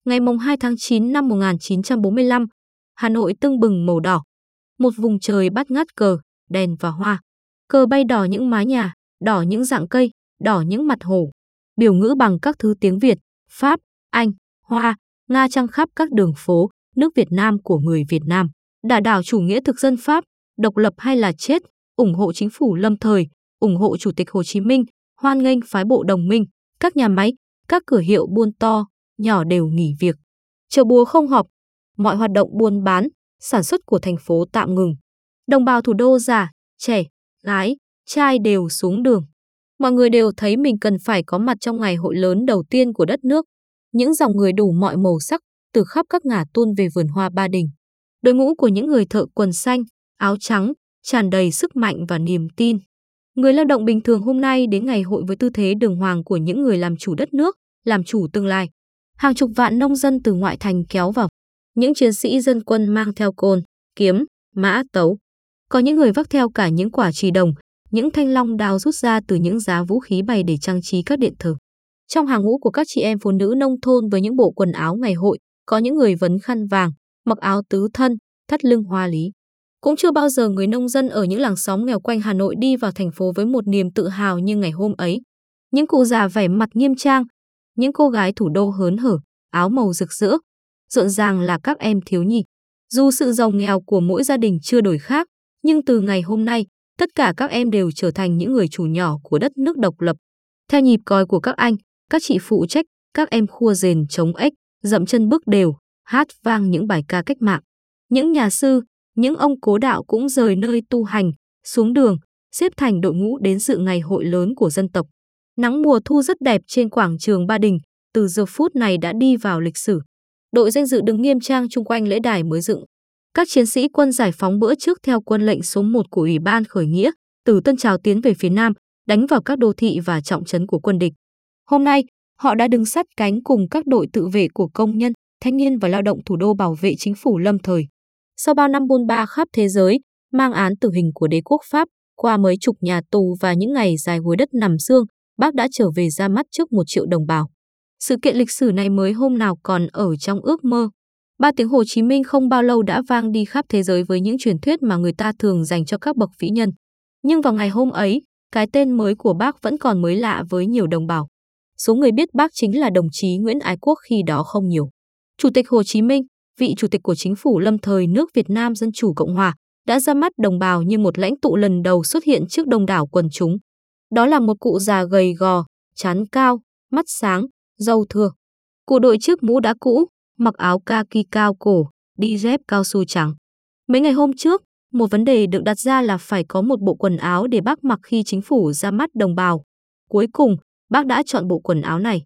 Ngày 2 tháng 9 năm 1945, Hà Nội tưng bừng màu đỏ. Một vùng trời bắt ngát cờ, đèn và hoa. Cờ bay đỏ những mái nhà, đỏ những rặng cây, đỏ những mặt hồ. Biểu ngữ bằng các thứ tiếng Việt, Pháp, Anh, Hoa, Nga trăng khắp các đường phố, nước Việt Nam của người Việt Nam. Đả đảo chủ nghĩa thực dân Pháp, độc lập hay là chết, ủng hộ chính phủ lâm thời, ủng hộ Chủ tịch Hồ Chí Minh, hoan nghênh phái bộ đồng minh, các nhà máy, các cửa hiệu buôn to, nhỏ đều nghỉ việc. Chợ búa không họp, mọi hoạt động buôn bán, sản xuất của thành phố tạm ngừng. Đồng bào thủ đô già, trẻ, gái, trai đều xuống đường. Mọi người đều thấy mình cần phải có mặt trong ngày hội lớn đầu tiên của đất nước. Những dòng người đủ mọi màu sắc từ khắp các ngả tuôn về vườn hoa Ba Đình. Đội ngũ của những người thợ quần xanh, áo trắng, tràn đầy sức mạnh và niềm tin. Người lao động bình thường hôm nay đến ngày hội với tư thế đường hoàng của những người làm chủ đất nước, làm chủ tương lai. Hàng chục vạn nông dân từ ngoại thành kéo vào. Những chiến sĩ dân quân mang theo côn, kiếm, mã tấu. Có những người vác theo cả những quả chì đồng, những thanh long đao rút ra từ những giá vũ khí bày để trang trí các điện thờ. Trong hàng ngũ của các chị em phụ nữ nông thôn với những bộ quần áo ngày hội, có những người vấn khăn vàng, mặc áo tứ thân, thắt lưng hoa lý. Cũng chưa bao giờ người nông dân ở những làng xóm nghèo quanh Hà Nội đi vào thành phố với một niềm tự hào như ngày hôm ấy. Những cụ già vẻ mặt nghiêm trang, những cô gái thủ đô hớn hở, áo màu rực rỡ, rộn ràng là các em thiếu nhi. Dù sự giàu nghèo của mỗi gia đình chưa đổi khác, nhưng từ ngày hôm nay, tất cả các em đều trở thành những người chủ nhỏ của đất nước độc lập. Theo nhịp còi của các anh, các chị phụ trách, các em khua rền chống ếch, dậm chân bước đều, hát vang những bài ca cách mạng. Những nhà sư, những ông cố đạo cũng rời nơi tu hành, xuống đường, xếp thành đội ngũ đến dự ngày hội lớn của dân tộc. Nắng mùa thu rất đẹp trên quảng trường Ba Đình, từ giờ phút này đã đi vào lịch sử. Đội danh dự đứng nghiêm trang chung quanh lễ đài mới dựng. Các chiến sĩ quân giải phóng bữa trước theo quân lệnh số 1 của Ủy ban khởi nghĩa, từ Tân Trào tiến về phía Nam, đánh vào các đô thị và trọng trấn của quân địch. Hôm nay, họ đã đứng sát cánh cùng các đội tự vệ của công nhân, thanh niên và lao động thủ đô bảo vệ chính phủ lâm thời. Sau bao năm bôn ba khắp thế giới, mang án tử hình của đế quốc Pháp, qua mấy chục nhà tù và những ngày dài gối đất nằm xương, Bác đã trở về ra mắt trước 1 triệu đồng bào. Sự kiện lịch sử này mới hôm nào còn ở trong ước mơ. 3 tiếng Hồ Chí Minh không bao lâu đã vang đi khắp thế giới với những truyền thuyết mà người ta thường dành cho các bậc vĩ nhân. Nhưng vào ngày hôm ấy, cái tên mới của Bác vẫn còn mới lạ với nhiều đồng bào. Số người biết Bác chính là đồng chí Nguyễn Ái Quốc khi đó không nhiều. Chủ tịch Hồ Chí Minh, vị chủ tịch của chính phủ lâm thời nước Việt Nam Dân Chủ Cộng Hòa, đã ra mắt đồng bào như một lãnh tụ lần đầu xuất hiện trước đông đảo quần chúng. Đó là một cụ già gầy gò, trán cao, mắt sáng, râu thưa. Cụ đội chiếc mũ đã cũ, mặc áo kaki cao cổ, đi dép cao su trắng. Mấy ngày hôm trước, một vấn đề được đặt ra là phải có một bộ quần áo để Bác mặc khi chính phủ ra mắt đồng bào. Cuối cùng, Bác đã chọn bộ quần áo này.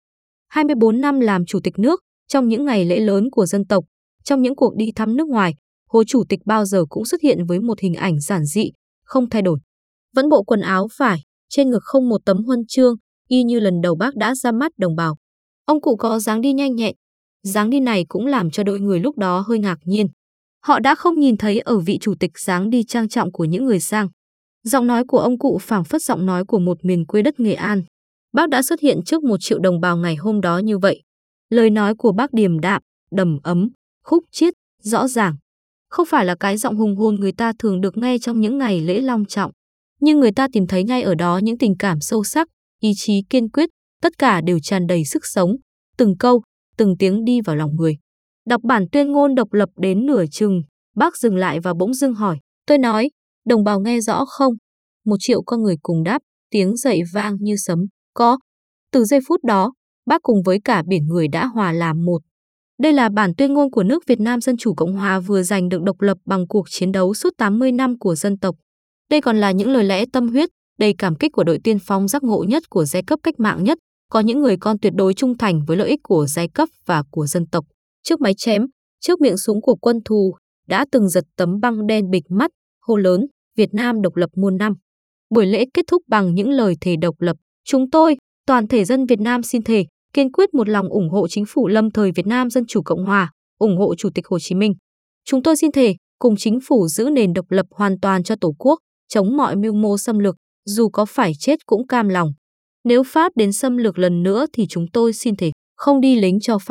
24 năm làm chủ tịch nước, trong những ngày lễ lớn của dân tộc, trong những cuộc đi thăm nước ngoài, Hồ Chủ tịch bao giờ cũng xuất hiện với một hình ảnh giản dị, không thay đổi. Vẫn bộ quần áo vải, trên ngực không một tấm huân chương, y như lần đầu Bác đã ra mắt đồng bào. Ông cụ có dáng đi nhanh nhẹn. Dáng đi này cũng làm cho đội người lúc đó hơi ngạc nhiên. Họ đã không nhìn thấy ở vị chủ tịch dáng đi trang trọng của những người sang. Giọng nói của ông cụ phảng phất giọng nói của một miền quê đất Nghệ An. Bác đã xuất hiện trước 1 triệu đồng bào ngày hôm đó như vậy. Lời nói của Bác điềm đạm, đầm ấm, khúc chiết, rõ ràng. Không phải là cái giọng hùng hồn người ta thường được nghe trong những ngày lễ long trọng. Nhưng người ta tìm thấy ngay ở đó những tình cảm sâu sắc, ý chí kiên quyết, tất cả đều tràn đầy sức sống. Từng câu, từng tiếng đi vào lòng người. Đọc bản tuyên ngôn độc lập đến nửa chừng, Bác dừng lại và bỗng dưng hỏi. Tôi nói, đồng bào nghe rõ không? 1 triệu con người cùng đáp, tiếng dậy vang như sấm. Có. Từ giây phút đó, Bác cùng với cả biển người đã hòa làm một. Đây là bản tuyên ngôn của nước Việt Nam Dân Chủ Cộng Hòa vừa giành được độc lập bằng cuộc chiến đấu suốt 80 năm của dân tộc. Đây còn là những lời lẽ tâm huyết, đầy cảm kích của đội tiên phong giác ngộ nhất của giai cấp cách mạng nhất, có những người con tuyệt đối trung thành với lợi ích của giai cấp và của dân tộc. Trước máy chém, trước miệng súng của quân thù, đã từng giật tấm băng đen bịt mắt, hô lớn, Việt Nam độc lập muôn năm. Buổi lễ kết thúc bằng những lời thề độc lập. Chúng tôi, toàn thể dân Việt Nam xin thề, kiên quyết một lòng ủng hộ chính phủ lâm thời Việt Nam Dân Chủ Cộng Hòa, ủng hộ Chủ tịch Hồ Chí Minh. Chúng tôi xin thề, cùng chính phủ giữ nền độc lập hoàn toàn cho Tổ quốc, chống mọi mưu mô xâm lược, dù có phải chết cũng cam lòng. Nếu Pháp đến xâm lược lần nữa thì chúng tôi xin thề, không đi lính cho Pháp,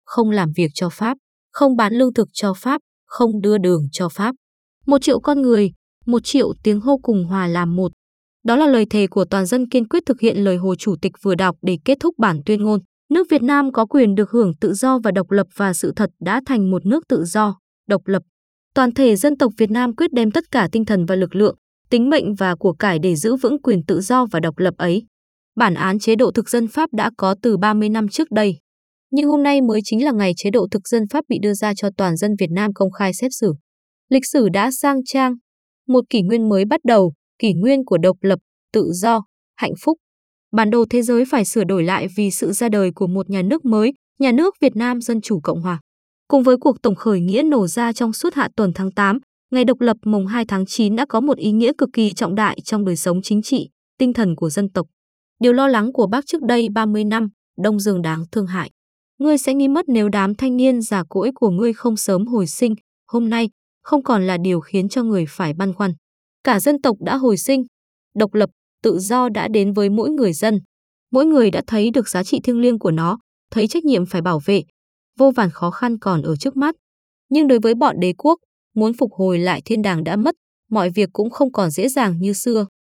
không làm việc cho Pháp, không bán lương thực cho Pháp, không đưa đường cho Pháp. 1 triệu con người, 1 triệu tiếng hô cùng hòa làm một. Đó là lời thề của toàn dân kiên quyết thực hiện lời Hồ Chủ tịch vừa đọc để kết thúc bản tuyên ngôn. Nước Việt Nam có quyền được hưởng tự do và độc lập và sự thật đã thành một nước tự do, độc lập. Toàn thể dân tộc Việt Nam quyết đem tất cả tinh thần và lực lượng, tính mệnh và của cải để giữ vững quyền tự do và độc lập ấy. Bản án chế độ thực dân Pháp đã có từ 30 năm trước đây. Nhưng hôm nay mới chính là ngày chế độ thực dân Pháp bị đưa ra cho toàn dân Việt Nam công khai xét xử. Lịch sử đã sang trang. Một kỷ nguyên mới bắt đầu, kỷ nguyên của độc lập, tự do, hạnh phúc. Bản đồ thế giới phải sửa đổi lại vì sự ra đời của một nhà nước mới, nhà nước Việt Nam Dân Chủ Cộng Hòa. Cùng với cuộc tổng khởi nghĩa nổ ra trong suốt hạ tuần tháng 8, ngày độc lập mùng 2 tháng 9 đã có một ý nghĩa cực kỳ trọng đại trong đời sống chính trị, tinh thần của dân tộc. Điều lo lắng của Bác trước đây 30 năm, Đông Dương đáng thương hại. Ngươi sẽ nghi mất nếu đám thanh niên già cỗi của ngươi không sớm hồi sinh, hôm nay không còn là điều khiến cho người phải băn khoăn. Cả dân tộc đã hồi sinh, độc lập, tự do đã đến với mỗi người dân. Mỗi người đã thấy được giá trị thiêng liêng của nó, thấy trách nhiệm phải bảo vệ. Vô vàn khó khăn còn ở trước mắt. Nhưng đối với bọn đế quốc, muốn phục hồi lại thiên đàng đã mất, mọi việc cũng không còn dễ dàng như xưa.